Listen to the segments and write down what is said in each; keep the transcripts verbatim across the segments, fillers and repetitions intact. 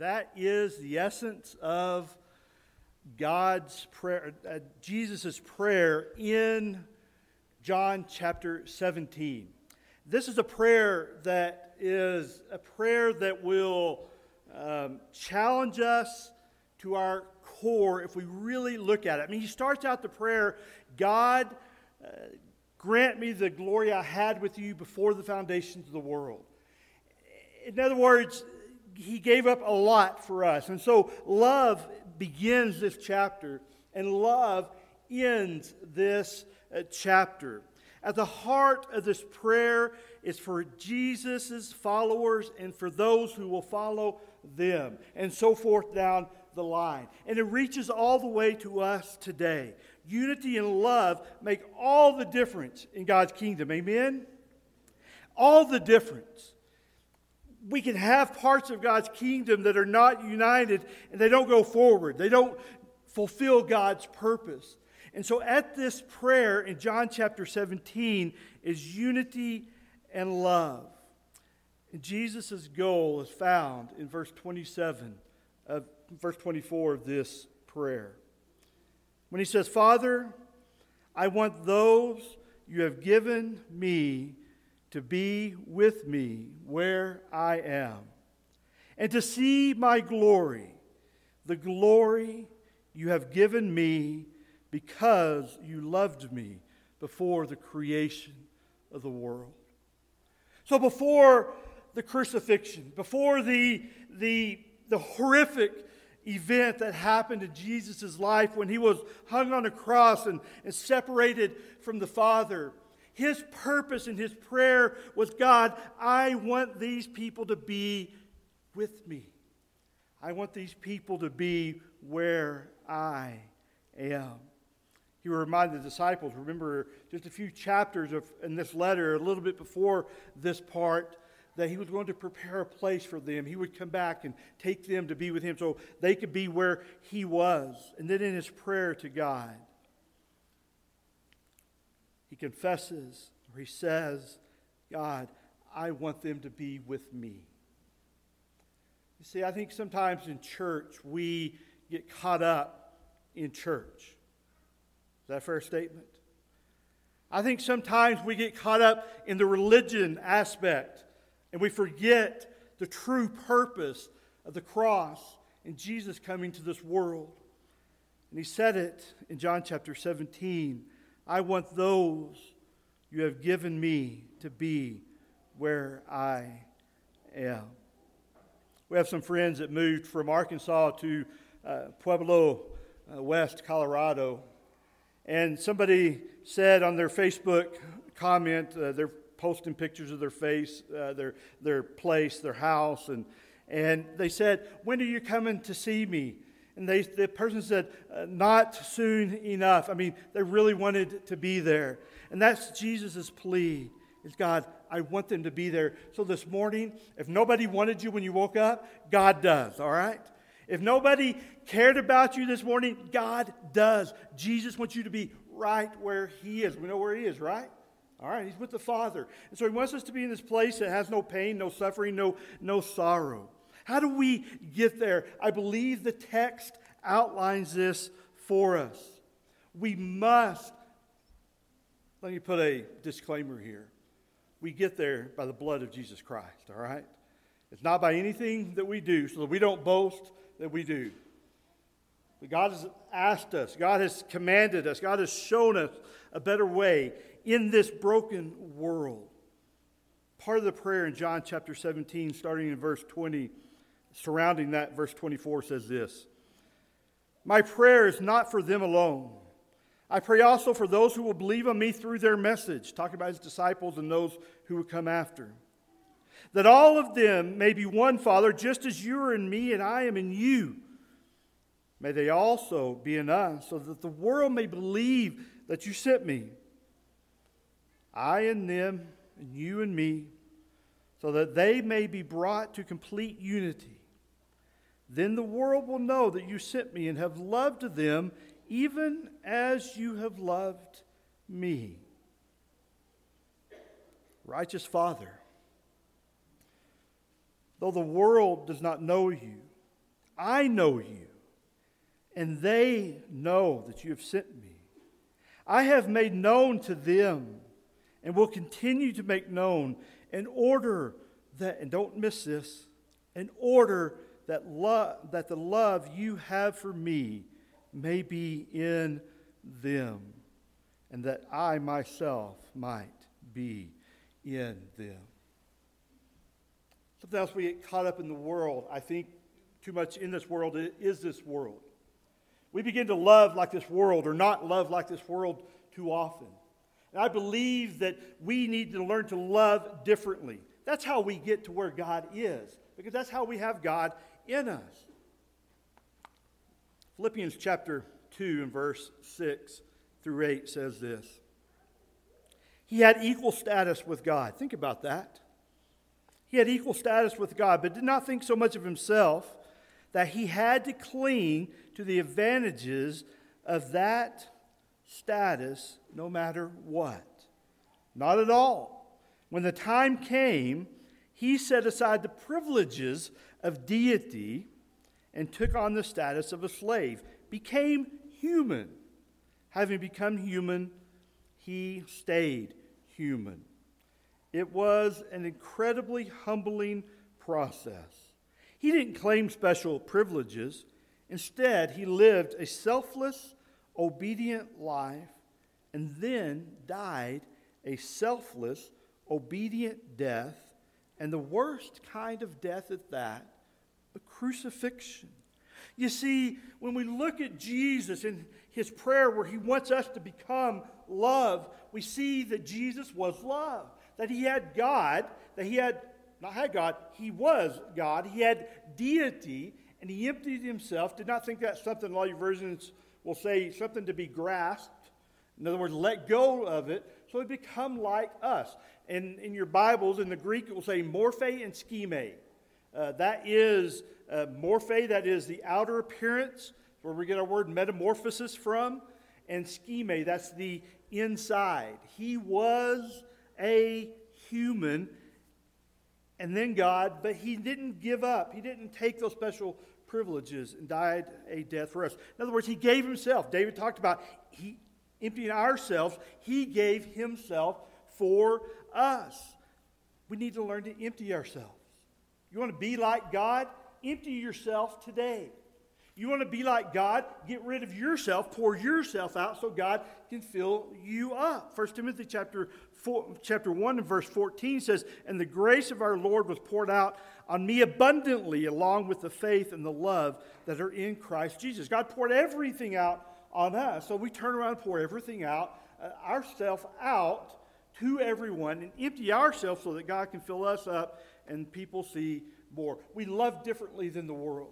That is the essence of God's prayer, uh, Jesus' prayer in John chapter seventeen. This is a prayer that is a prayer that will um, challenge us to our core if we really look at it. I mean, he starts out the prayer, God, uh, grant me the glory I had with you before the foundations of the world. In other words, he gave up a lot for us. And so love begins this chapter, and love ends this uh, chapter. At the heart of this prayer is for Jesus' followers and for those who will follow them, and so forth down the line. And it reaches all the way to us today. Unity and love make all the difference in God's kingdom. Amen? All the difference. We can have parts of God's kingdom that are not united and they don't go forward. They don't fulfill God's purpose. And so at this prayer in John chapter seventeen is unity and love. And Jesus' goal is found in verse twenty-seven of verse twenty-four of this prayer. When he says, Father, I want those you have given me to be with me where I am, and to see my glory, the glory you have given me because you loved me before the creation of the world. So before the crucifixion, before the, the, the horrific event that happened in Jesus' life when he was hung on a cross and, and separated from the Father, his purpose and his prayer was, God, I want these people to be with me. I want these people to be where I am. He reminded the disciples, remember just a few chapters of, in this letter, a little bit before this part, that he was going to prepare a place for them. He would come back and take them to be with him so they could be where he was. And then in his prayer to God, he confesses, or he says, God, I want them to be with me. You see, I think sometimes in church we get caught up in church. Is that a fair statement? I think sometimes we get caught up in the religion aspect and we forget the true purpose of the cross and Jesus coming to this world. And he said it in John chapter seventeen, I want those you have given me to be where I am. We have some friends that moved from Arkansas to uh, Pueblo, uh, West Colorado. And somebody said on their Facebook comment, uh, they're posting pictures of their face, uh, their their place, their house, and and they said, when are you coming to see me? And they, the person said, uh, not soon enough. I mean, they really wanted to be there. And that's Jesus' plea, is God, I want them to be there. So this morning, if nobody wanted you when you woke up, God does, all right? If nobody cared about you this morning, God does. Jesus wants you to be right where he is. We know where he is, right? All right, he's with the Father. And so he wants us to be in this place that has no pain, no suffering, no, no sorrow. How do we get there? I believe the text outlines this for us. We must, let me put a disclaimer here. We get there by the blood of Jesus Christ, all right? It's not by anything that we do, so that we don't boast that we do. But God has asked us, God has commanded us, God has shown us a better way in this broken world. Part of the prayer in John chapter seventeen, starting in verse twenty, surrounding that, verse twenty-four says this, my prayer is not for them alone. I pray also for those who will believe on me through their message, talking about his disciples and those who would come after. That all of them may be one, Father, just as you are in me and I am in you. May they also be in us, so that the world may believe that you sent me. I and them, and you and me, so that they may be brought to complete unity. Then the world will know that you sent me and have loved them even as you have loved me. Righteous Father, though the world does not know you, I know you, and they know that you have sent me. I have made known to them, and will continue to make known, in order that, and don't miss this, in order that love, that the love you have for me may be in them, and that I myself might be in them. Sometimes we get caught up in the world. I think too much in this world is this world. We begin to love like this world, or not love like this world too often. And I believe that we need to learn to love differently. That's how we get to where God is, because that's how we have God in us. Philippians chapter two and verse six through eight says this. He had equal status with God. Think about that. He had equal status with God, but did not think so much of himself that he had to cling to the advantages of that status no matter what. Not at all. When the time came, he set aside the privileges of deity and took on the status of a slave, became human. Having become human, he stayed human. It was an incredibly humbling process. He didn't claim special privileges. Instead, he lived a selfless, obedient life and then died a selfless, obedient death, and the worst kind of death at that, a crucifixion. You see, when we look at Jesus and his prayer where he wants us to become love, we see that Jesus was love, that he had God, that he had, not had God, he was God, he had deity, and he emptied himself. Did not think that's something, a lot of your versions will say, something to be grasped. In other words, let go of it, so he become like us. And in your Bibles, in the Greek, it will say morphe and scheme. Uh, that is uh, morphe, that is the outer appearance, where we get our word metamorphosis from, and scheme, that's the inside. He was a human, and then God, but he didn't give up. He didn't take those special privileges and died a death for us. In other words, he gave himself. David talked about he emptying ourselves. He gave himself for us. We need to learn to empty ourselves. You want to be like God? Empty yourself today. You want to be like God? Get rid of yourself, pour yourself out so God can fill you up. First Timothy chapter four, chapter one and verse fourteen says, "And the grace of our Lord was poured out on me abundantly, along with the faith and the love that are in Christ Jesus." God poured everything out on us. So we turn around and pour everything out, uh, ourselves out to everyone, and empty ourselves so that God can fill us up and people see more. We love differently than the world.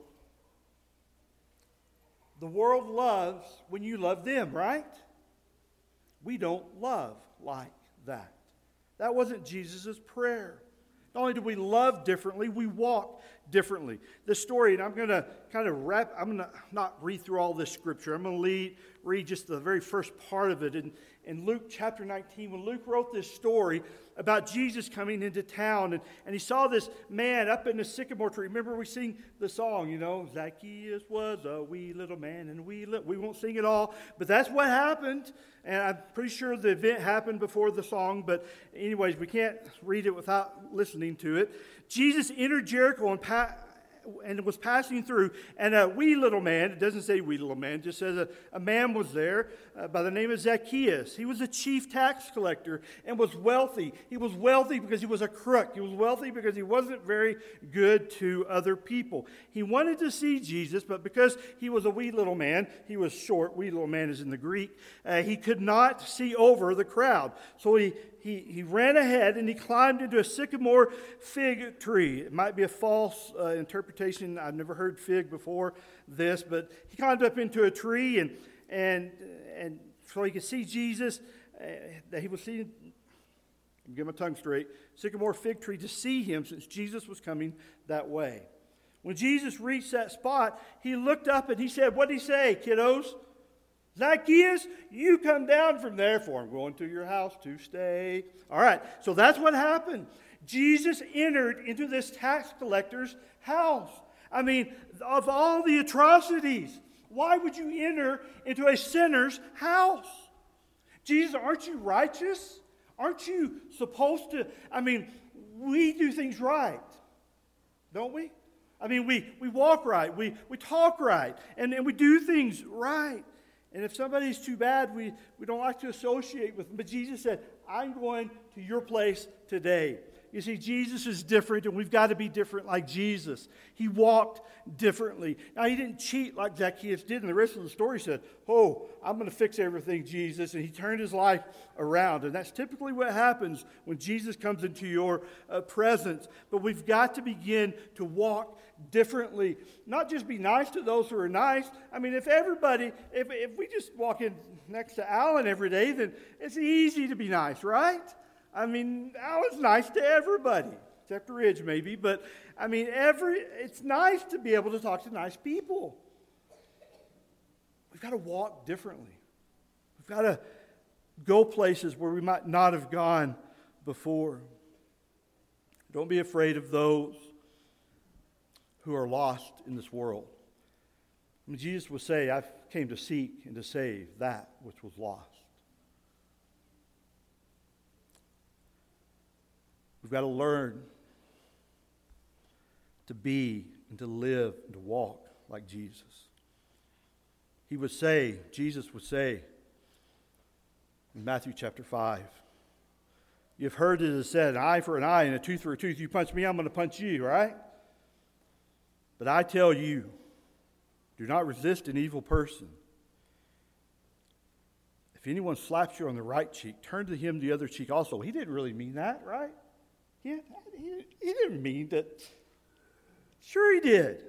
The world loves when you love them, right? We don't love like that. That wasn't Jesus' prayer. Not only do we love differently, we walk differently. The story, and I'm going to kind of wrap, I'm going to not read through all this scripture. I'm going to lead, read just the very first part of it. In, in Luke chapter nineteen, when Luke wrote this story about Jesus coming into town, and, and he saw this man up in the sycamore tree. Remember we sing the song, you know, Zacchaeus was a wee little man, and we li-. we won't sing it all, but that's what happened. And I'm pretty sure the event happened before the song, but anyways, we can't read it without listening to it. Jesus entered Jericho and, pa- and was passing through, and a wee little man, it doesn't say wee little man, it just says a, a man was there uh, by the name of Zacchaeus. He was a chief tax collector and was wealthy. He was wealthy because he was a crook. He was wealthy because he wasn't very good to other people. He wanted to see Jesus, but because he was a wee little man, he was short, wee little man is in the Greek, uh, he could not see over the crowd. So he He, he ran ahead and he climbed into a sycamore fig tree. It might be a false uh, interpretation. I've never heard fig before this, but he climbed up into a tree and and and so he could see Jesus. Uh, that he was seeing. I'm getting my tongue straight. Sycamore fig tree to see him, since Jesus was coming that way. When Jesus reached that spot, he looked up and he said, "What did he say, kiddos? Zacchaeus, you come down from there, for I'm going to your house to stay." All right, so that's what happened. Jesus entered into this tax collector's house. I mean, of all the atrocities, why would you enter into a sinner's house? Jesus, aren't you righteous? Aren't you supposed to? I mean, we do things right, don't we? I mean, we, we walk right, we, we talk right, and, and we do things right. And if somebody's too bad, we, we don't like to associate with them. But Jesus said, I'm going to your place today. You see, Jesus is different, and we've got to be different like Jesus. He walked differently. Now, he didn't cheat like Zacchaeus did, and the rest of the story said, oh, I'm going to fix everything, Jesus. And he turned his life around. And that's typically what happens when Jesus comes into your uh, presence. But we've got to begin to walk differently. Not just be nice to those who are nice. I mean, if everybody, if, if we just walk in next to Alan every day, then it's easy to be nice, right? I mean, Alan's nice to everybody, except Ridge maybe, but I mean, every it's nice to be able to talk to nice people. We've got to walk differently. We've got to go places where we might not have gone before. Don't be afraid of those who are lost in this world. I mean, Jesus would say, I came to seek and to save that which was lost. We've got to learn to be and to live and to walk like Jesus. He would say, Jesus would say in Matthew chapter five, you've heard it is said, an eye for an eye and a tooth for a tooth. You punch me, I'm going to punch you, right? But I tell you, do not resist an evil person. If anyone slaps you on the right cheek, turn to him the other cheek also. He didn't really mean that, right? He, he, he didn't mean that. Sure he did.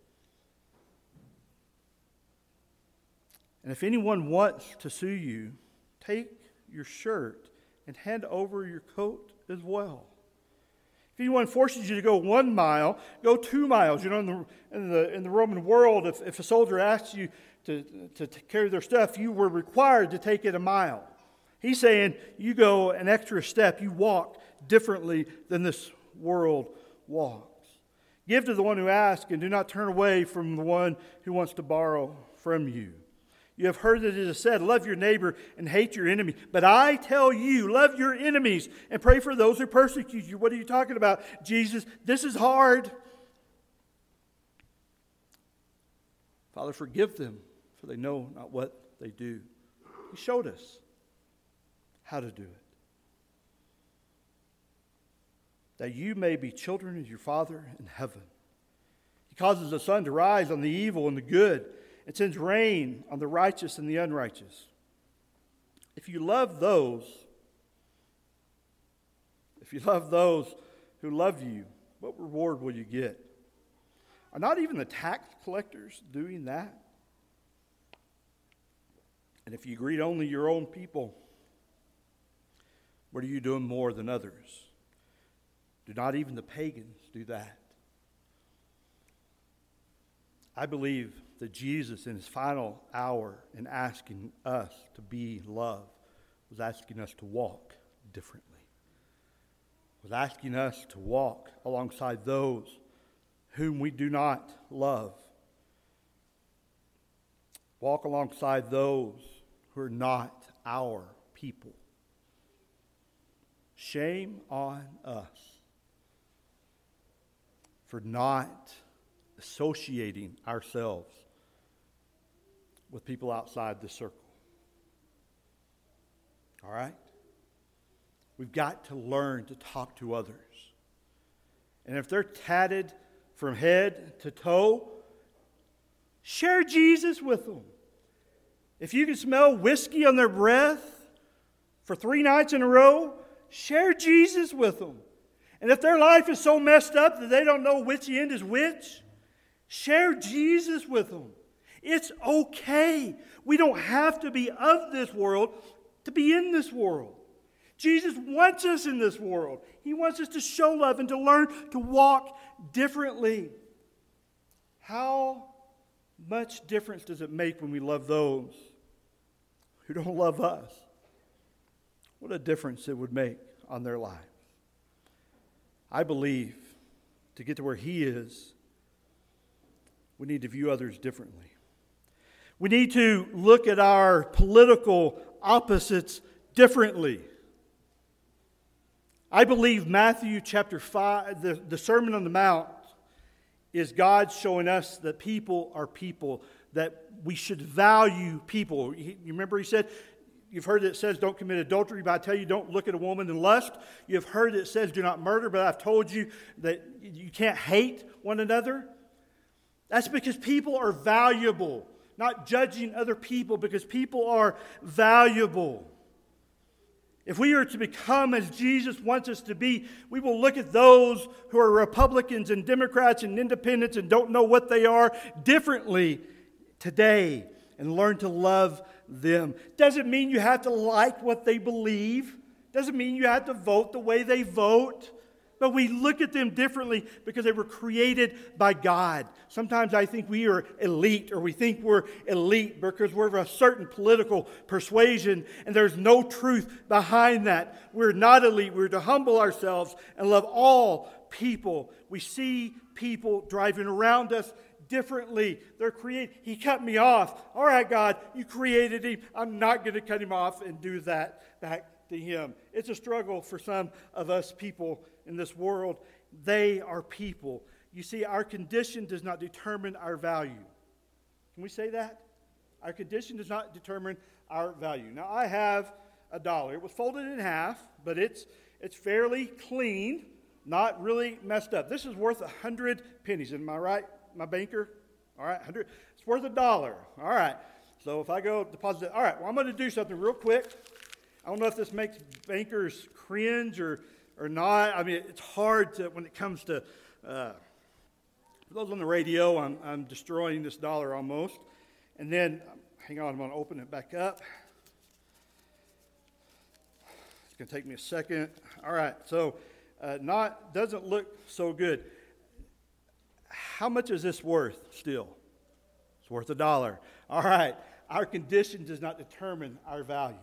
And if anyone wants to sue you, take your shirt and hand over your coat as well. If anyone forces you to go one mile, go two miles. You know, in the in the, in the Roman world, if, if a soldier asks you to, to, to carry their stuff, you were required to take it a mile. He's saying you go an extra step. You walk differently than this world walks. Give to the one who asks, and do not turn away from the one who wants to borrow from you. You have heard that it is said, love your neighbor and hate your enemy. But I tell you, love your enemies and pray for those who persecute you. What are you talking about, Jesus? This is hard. Father, forgive them, for they know not what they do. He showed us how to do it. That you may be children of your Father in heaven. He causes the sun to rise on the evil and the good, and sends rain on the righteous and the unrighteous. If you love those, if you love those who love you, what reward will you get? Are not even the tax collectors doing that? And if you greet only your own people, what are you doing more than others? Do not even the pagans do that? I believe that Jesus, in his final hour in asking us to be love, was asking us to walk differently. Was asking us to walk alongside those whom we do not love. Walk alongside those who are not our people. Shame on us for not associating ourselves with people outside the circle. All right? We've got to learn to talk to others. And if they're tatted from head to toe, share Jesus with them. If you can smell whiskey on their breath for three nights in a row, share Jesus with them. And if their life is so messed up that they don't know which end is which, share Jesus with them. It's okay. We don't have to be of this world to be in this world. Jesus wants us in this world. He wants us to show love and to learn to walk differently. How much difference does it make when we love those who don't love us? What a difference it would make on their lives. I believe to get to where he is, we need to view others differently. We need to look at our political opposites differently. I believe Matthew chapter five, the, the Sermon on the Mount, is God showing us that people are people, that we should value people. You remember he said, you've heard it says don't commit adultery, but I tell you don't look at a woman in lust. You've heard it says do not murder, but I've told you that you can't hate one another. That's because people are valuable, not judging other people, because people are valuable. If we are to become as Jesus wants us to be, we will look at those who are Republicans and Democrats and independents and don't know what they are differently today and learn to love them. Doesn't mean you have to like what they believe. Doesn't mean you have to vote the way they vote. But we look at them differently because they were created by God. Sometimes I think we are elite, or we think we're elite because we're of a certain political persuasion, and there's no truth behind that. We're not elite. We're to humble ourselves and love all people. We see people driving around us differently. They're created. He cut me off. All right, God, you created him. I'm not going to cut him off and do that back to him. It's a struggle for some of us people in this world. They are people. You see, our condition does not determine our value. Can we say that? Our condition does not determine our value. Now, I have a dollar. It was folded in half, but it's it's fairly clean, not really messed up. This is worth a hundred pennies. Am I right, my banker? All right, hundred. It's worth a dollar. All right. So if I go deposit it, all right. Well, I'm going to do something real quick. I don't know if this makes bankers cringe or, or not. I mean, it's hard to, when it comes to, uh, for those on the radio, I'm, I'm destroying this dollar almost. And then, hang on, I'm going to open it back up. It's going to take me a second. All right, so uh, not, doesn't look so good. How much is this worth still? It's worth a dollar. All right, our condition does not determine our value.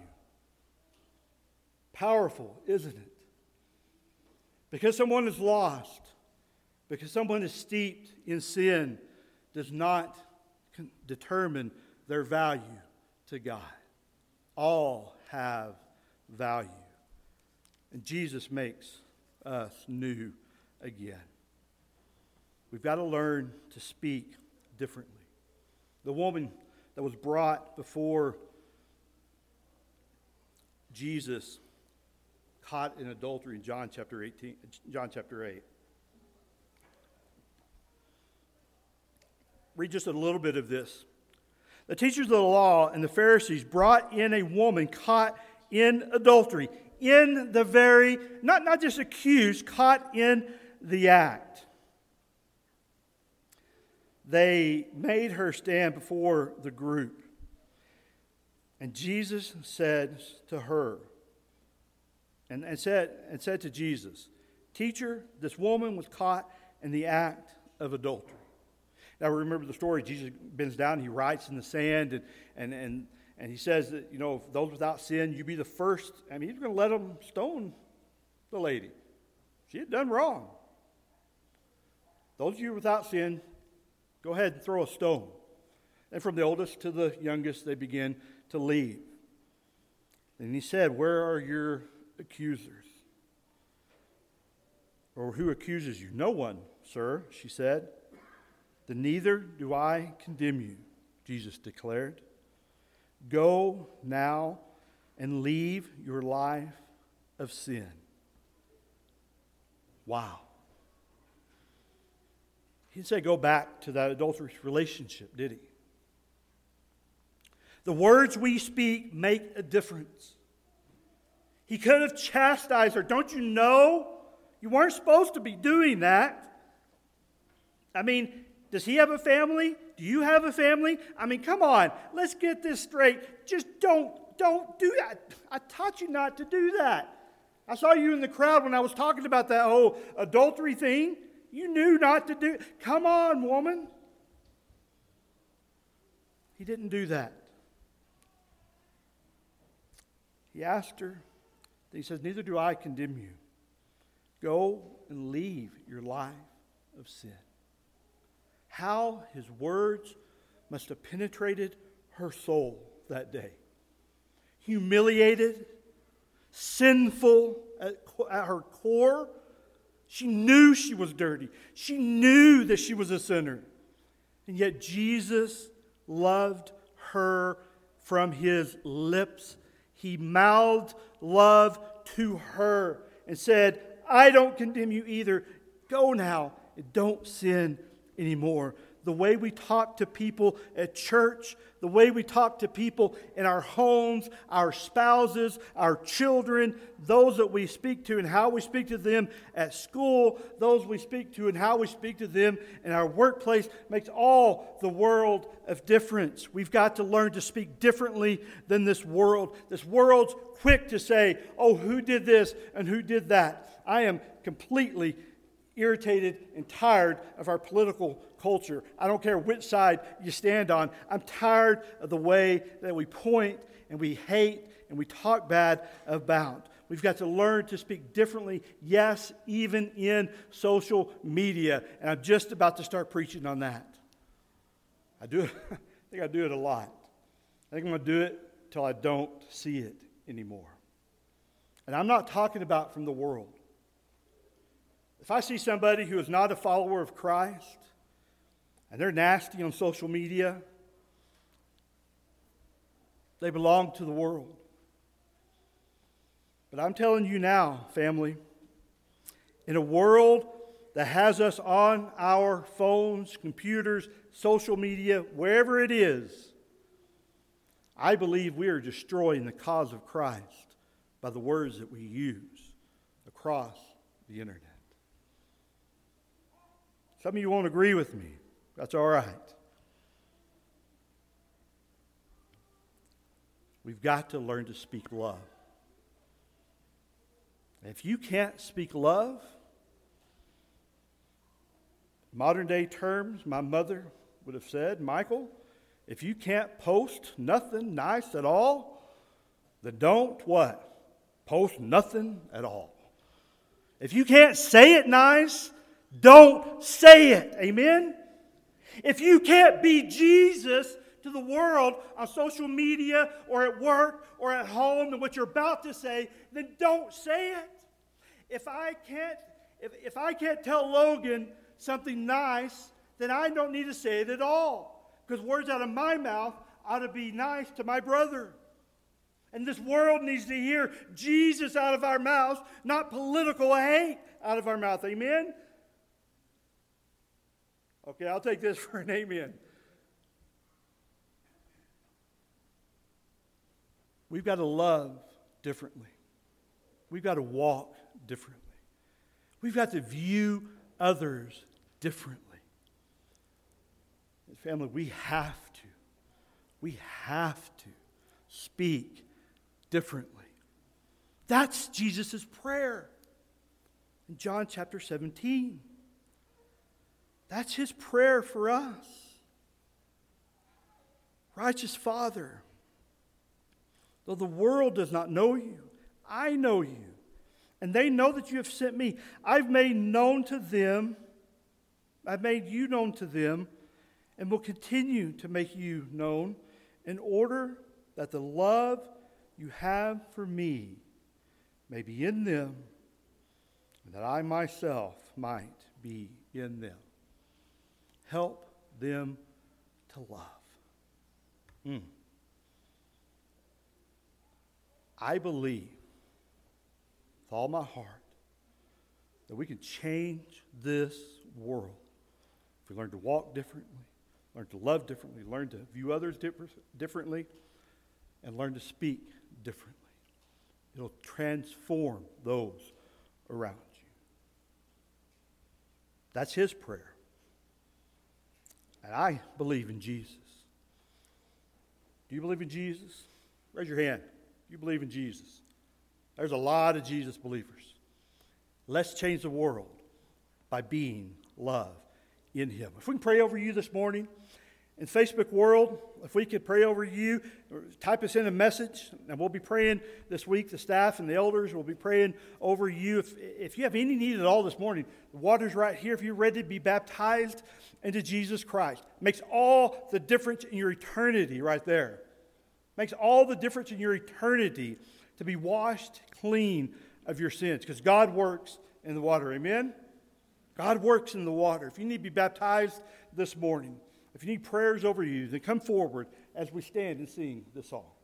Powerful, isn't it? Because someone is lost, because someone is steeped in sin, does not con- determine their value to God. All have value. And Jesus makes us new again. We've got to learn to speak differently. The woman that was brought before Jesus, caught in adultery in John chapter eighteen, John chapter eight. Read just a little bit of this. The teachers of the law and the Pharisees brought in a woman caught in adultery, in the very, not, not just accused, caught in the act. They made her stand before the group. And Jesus said to her, And, and said and said to Jesus, "Teacher, this woman was caught in the act of adultery." Now remember the story. Jesus bends down, he writes in the sand, and and and, and he says that, you know, those without sin, you be the first. I mean, he's going to let them stone the lady. She had done wrong. Those of you without sin, go ahead and throw a stone. And from the oldest to the youngest, they begin to leave. And he said, "Where are your accusers?" "Or who accuses you?" "No one, sir," she said. "Then neither do I condemn you," Jesus declared. "Go now and leave your life of sin." Wow. He didn't say go back to that adulterous relationship, did he? The words we speak make a difference. He could have chastised her. Don't you know? You weren't supposed to be doing that. I mean, does he have a family? Do you have a family? I mean, come on. Let's get this straight. Just don't, don't do that. I taught you not to do that. I saw you in the crowd when I was talking about that whole adultery thing. You knew not to do it. Come on, woman. He didn't do that. He asked her. He says, "Neither do I condemn you. Go and leave your life of sin." How his words must have penetrated her soul that day. Humiliated, sinful at, at her core. She knew she was dirty. She knew that she was a sinner. And yet Jesus loved her from his lips. He mouthed love to her and said, I don't condemn you either. Go now and don't sin anymore. The way we talk to people at church, the way we talk to people in our homes, our spouses, our children, those that we speak to and how we speak to them at school, those we speak to and how we speak to them in our workplace makes all the world of difference. We've got to learn to speak differently than this world. This world's quick to say, oh, who did this and who did that? I am completely irritated and tired of our political culture. I don't care which side you stand on. I'm tired of the way that we point and we hate and we talk bad about. We've got to learn to speak differently, yes, even in social media. And I'm just about to start preaching on that. I do it. I think I do it a lot. I think I'm going to do it till I don't see it anymore. And I'm not talking about from the world. If I see somebody who is not a follower of Christ, and they're nasty on social media, they belong to the world. But I'm telling you now, family, in a world that has us on our phones, computers, social media, wherever it is, I believe we are destroying the cause of Christ by the words that we use across the internet. Some of you won't agree with me. That's all right. We've got to learn to speak love. If you can't speak love, modern day terms, my mother would have said, Michael, if you can't post nothing nice at all, then don't what? Post nothing at all. If you can't say it nice, don't say it. Amen? If you can't be Jesus to the world on social media or at work or at home and what you're about to say, then don't say it. If I can't, if, if I can't tell Logan something nice, then I don't need to say it at all. Because words out of my mouth ought to be nice to my brother. And this world needs to hear Jesus out of our mouths, not political hate out of our mouth. Amen? Okay, I'll take this for an amen. We've got to love differently. We've got to walk differently. We've got to view others differently. Family, we have to. We have to speak differently. That's Jesus' prayer in John chapter seventeen. That's his prayer for us. Righteous Father, though the world does not know you, I know you, and they know that you have sent me. I've made known to them, I've made you known to them, and will continue to make you known, in order that the love you have for me may be in them, and that I myself might be in them. Help them to love. Mm. I believe with all my heart that we can change this world if we learn to walk differently, learn to love differently, learn to view others differently, and learn to speak differently. It'll transform those around you. That's his prayer. And I believe in Jesus. Do you believe in Jesus? Raise your hand. You believe in Jesus. There's a lot of Jesus believers. Let's change the world by being love in him. If we can pray over you this morning, In Facebook world, if we could pray over you, type us in a message, and we'll be praying this week. The staff and the elders will be praying over you. If, if you have any need at all this morning, the water's right here. If you're ready to be baptized into Jesus Christ, it makes all the difference in your eternity right there. It makes all the difference in your eternity to be washed clean of your sins, because God works in the water. Amen? God works in the water. If you need to be baptized this morning, if you need prayers over you, then come forward as we stand and sing this song.